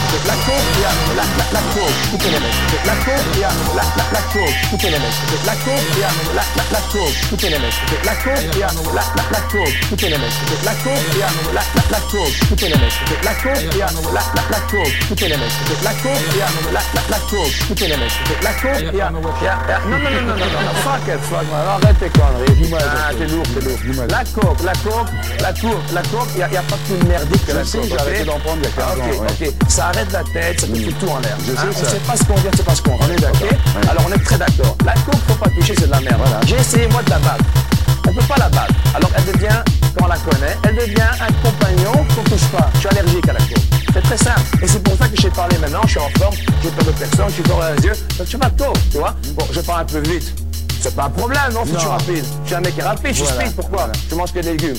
La coke, il y a la coke, toutes les mecs. La coke, il y a la coke, toutes les mecs. La coke, il y a la coke, toutes les mecs. La coke, il y a la coke, toutes les mecs. La coke, il y a la coke, toutes les mecs. La coke, il y a la coke, toutes les mecs. La coke, il y a la coke, toutes les mecs. La coke, il y a non, fuck it, arrête tes conneries. Ah, t'es lourd. La coke, il n'y a pas plus merdique que la coke. J'ai arrêté d'en prendre il y a 15 ans. Ok, ça arrête la tête, ça te fout tout en l'air. On ne ça. sait pas ce qu'on vient, c'est pas ce qu'on On est d'accord. Okay. Alors on est très d'accord. La coke, faut pas toucher, c'est de la merde. Voilà. J'ai essayé moi de la battre. On peut pas la battre. Alors elle devient, quand on la connaît, elle devient un compagnon qu'on touche pas. Je suis allergique à la coke. C'est très simple. Et c'est pour ça que j'ai parlé maintenant, je suis en forme, j'ai pas de personne, je suis fort à les yeux. Donc tu vas de coke, tu vois. Bon, je parle un peu vite. C'est pas un problème, non, si je suis rapide. Je suis un mec qui est rapide, je suis speed, pourquoi? Je mange que des légumes.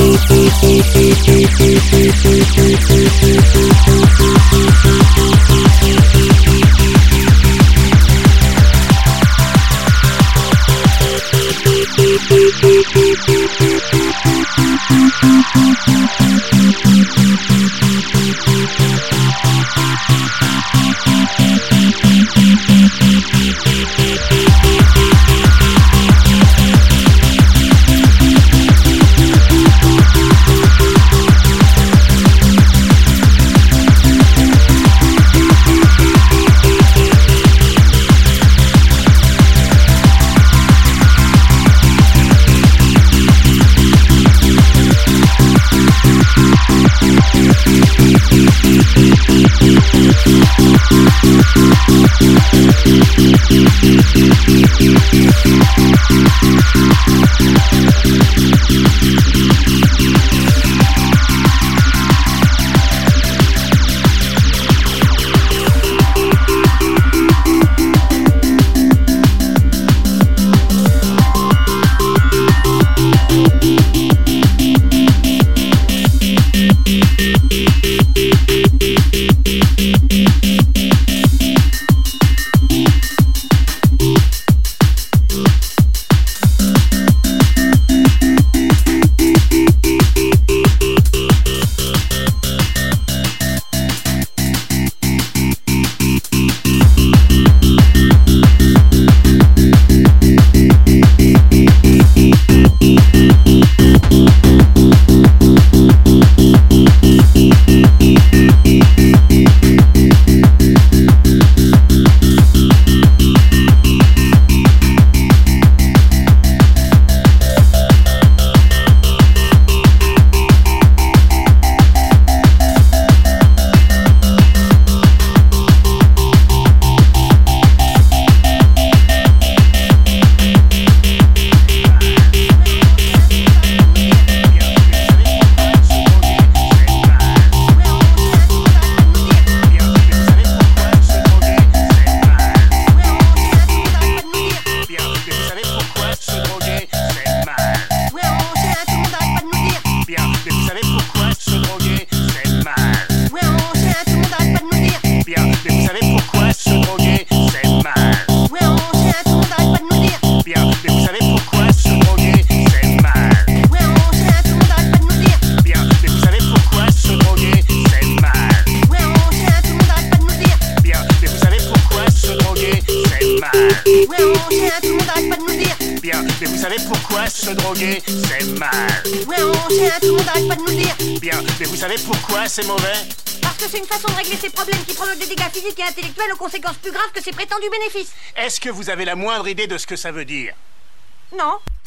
Mais vous savez pourquoi se droguer, c'est mal? Ouais, on sait, hein, tout le monde arrête pas de nous le dire. Bien, mais vous savez pourquoi c'est mauvais? Parce que c'est une façon de régler ses problèmes qui provoque des dégâts physiques et intellectuels aux conséquences plus graves que ses prétendus bénéfices. Est-ce que vous avez la moindre idée de ce que ça veut dire? Non.